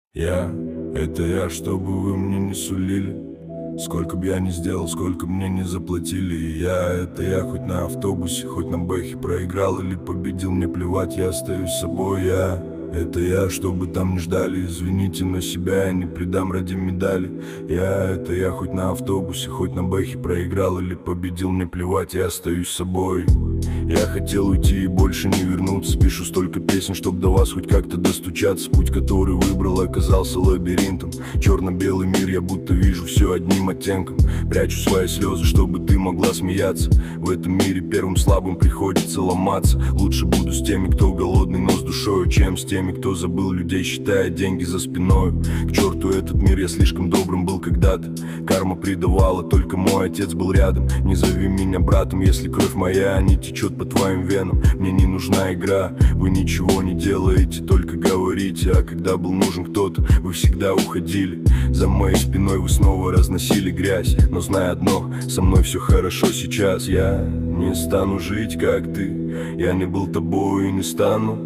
Это я, чтобы вы мне не сулили. Сколько б я ни сделал, сколько мне не заплатили. Это я, хоть на автобусе, хоть на бэхе проиграл или победил, мне плевать, я остаюсь собой. Это я, чтобы там не ждали, извините, но себя я не предам ради медали. Это я, хоть на автобусе, хоть на бэхе проиграл или победил, мне плевать, я остаюсь собой. Я хотел уйти и больше не вернуться. Пишу столько песен, чтоб до вас хоть как-то достучаться. Путь, который выбрал, оказался лабиринтом. Черно-белый мир, я будто вижу все одним оттенком. Прячу свои слезы, чтобы ты могла смеяться. В этом мире первым слабым приходится ломаться. Лучше буду с теми, кто голодный, но с душою, чем с теми, кто забыл людей, считая деньги за спиной. К черту этот мир, я слишком добрым был когда-то. Карма предавала, только мой отец был рядом. Не зови меня братом, если кровь моя не течет по твоим венам. Мне не нужна игра, вы ничего не делаете, только говорите. А когда был нужен кто-то, вы всегда уходили. За моей спиной вы снова разносили грязь. Но знай одно, со мной все хорошо сейчас. Я не стану жить как ты, я не был тобой и не стану.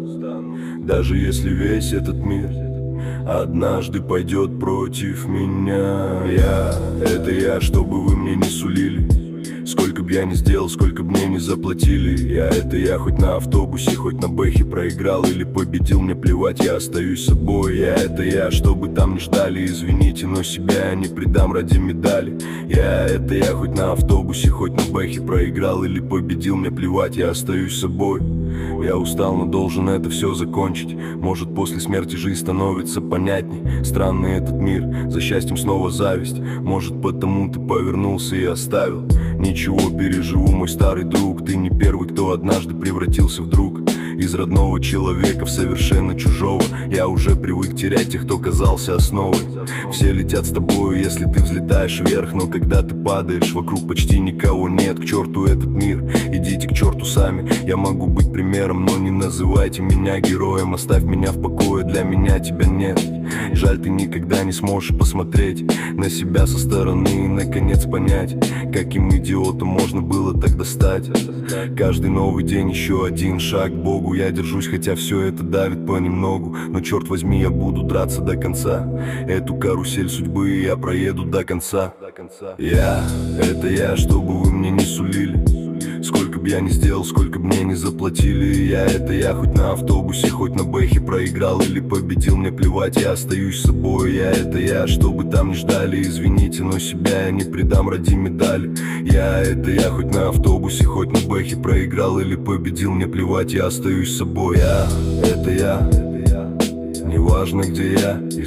Даже если весь этот мир однажды пойдет против меня. Это я, чтобы вы мне не сулили. Сколько б я ни сделал, сколько б мне не заплатили. Это я, хоть на автобусе, хоть на бэхе проиграл или победил, мне плевать, я остаюсь собой. Это я, чтобы там не ждали, извините, но себя я не предам ради медали. Это я, хоть на автобусе, хоть на бэхе проиграл или победил, мне плевать, я остаюсь собой. Я устал, но должен это все закончить. Может, после смерти жизнь становится понятней. Странный этот мир, за счастьем снова зависть. Может, потому ты повернулся и оставил. Ничего, переживу, мой старый друг. Ты не первый, кто однажды превратился в друг. Из родного человека в совершенно чужого. Я уже привык терять тех, кто казался основой. Все летят с тобою, если ты взлетаешь вверх. Но когда ты падаешь, вокруг почти никого нет. К черту этот мир, идите к черту сами. Я могу быть примером, но не называйте меня героем. Оставь меня в покое, для меня тебя нет. Жаль, ты никогда не сможешь посмотреть на себя со стороны и наконец понять, каким идиотом можно было тогда стать. Каждый новый день еще один шаг к Богу. Я держусь, хотя все это давит понемногу. Но черт возьми, я буду драться до конца. Эту карусель судьбы я проеду до конца. Это я, чтобы вы мне не сулили. Сколько б я ни сделал, сколько б мне не заплатили. Это я, хоть на автобусе, хоть на бэхе проиграл или победил, мне плевать, я остаюсь собой. Это я, чтобы там не ждали, извините, но себя я не предам ради медали. Это я, хоть на автобусе, хоть на бэхе проиграл или победил, мне плевать, я остаюсь собой. Это я, неважно где я.